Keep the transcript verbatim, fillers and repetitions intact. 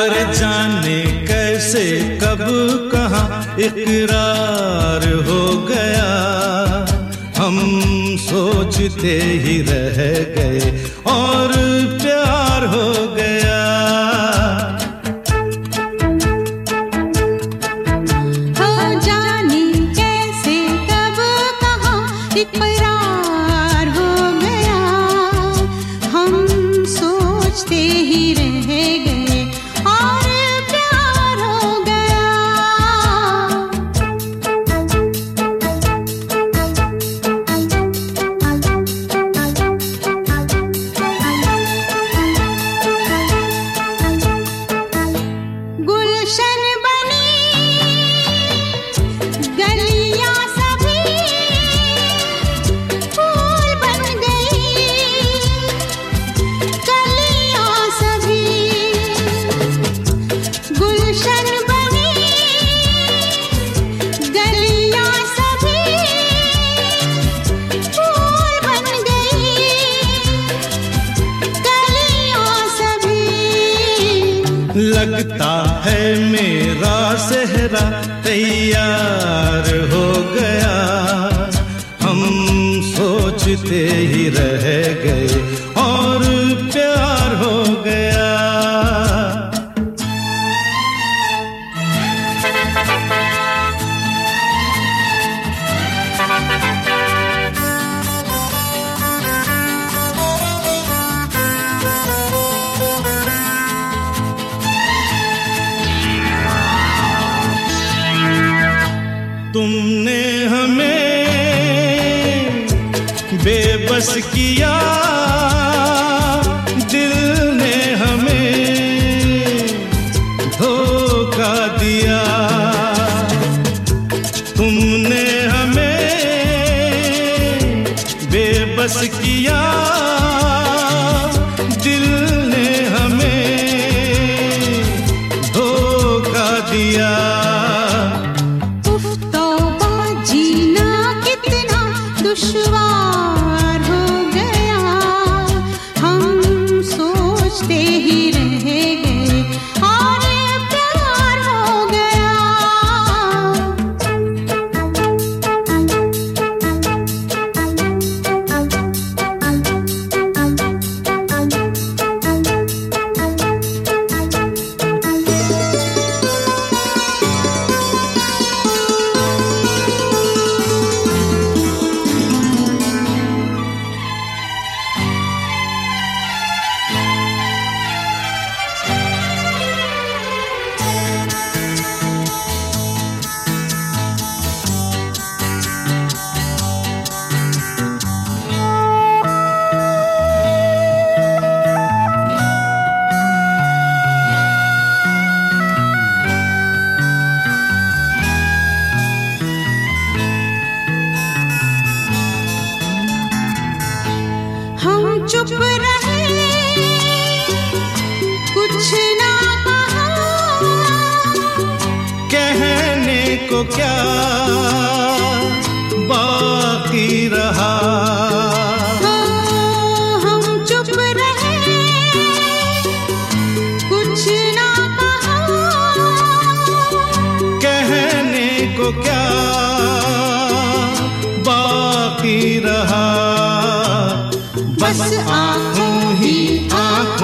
अरे जाने कैसे कब कहाँ इकरार हो गया, हम सोचते ही रह गए और प्यार हो गया। हो जाने कैसे कब कहाँ इकरार हो गया, हम सोचते ही रह गए और प्यार हो गया। गुलशन बनी गलियां सभी फूल बन गई, कलियां सभी गुलशन बनी गलियां सभी फूल बन गई, कलियां सभी। लगता है मेरा सेहरा तैयार हो गया, हम सोचते ही रह गए और प्यार हो गया। तुमने हमें बेबस किया, दिल ने हमें धोखा दिया। तुमने हमें बेबस किया, दिल ने हमें धोखा दिया। दुश्वार हो गया, हम सोचते ही रह गए और प्यार हो गया। हम चुप रहे, कुछ ना कहा, कहने को क्या बाकी रहा। हो हम चुप रहे, कुछ ना कहा, कहने को क्या बाकी रहा। बस आँखों ही आँखों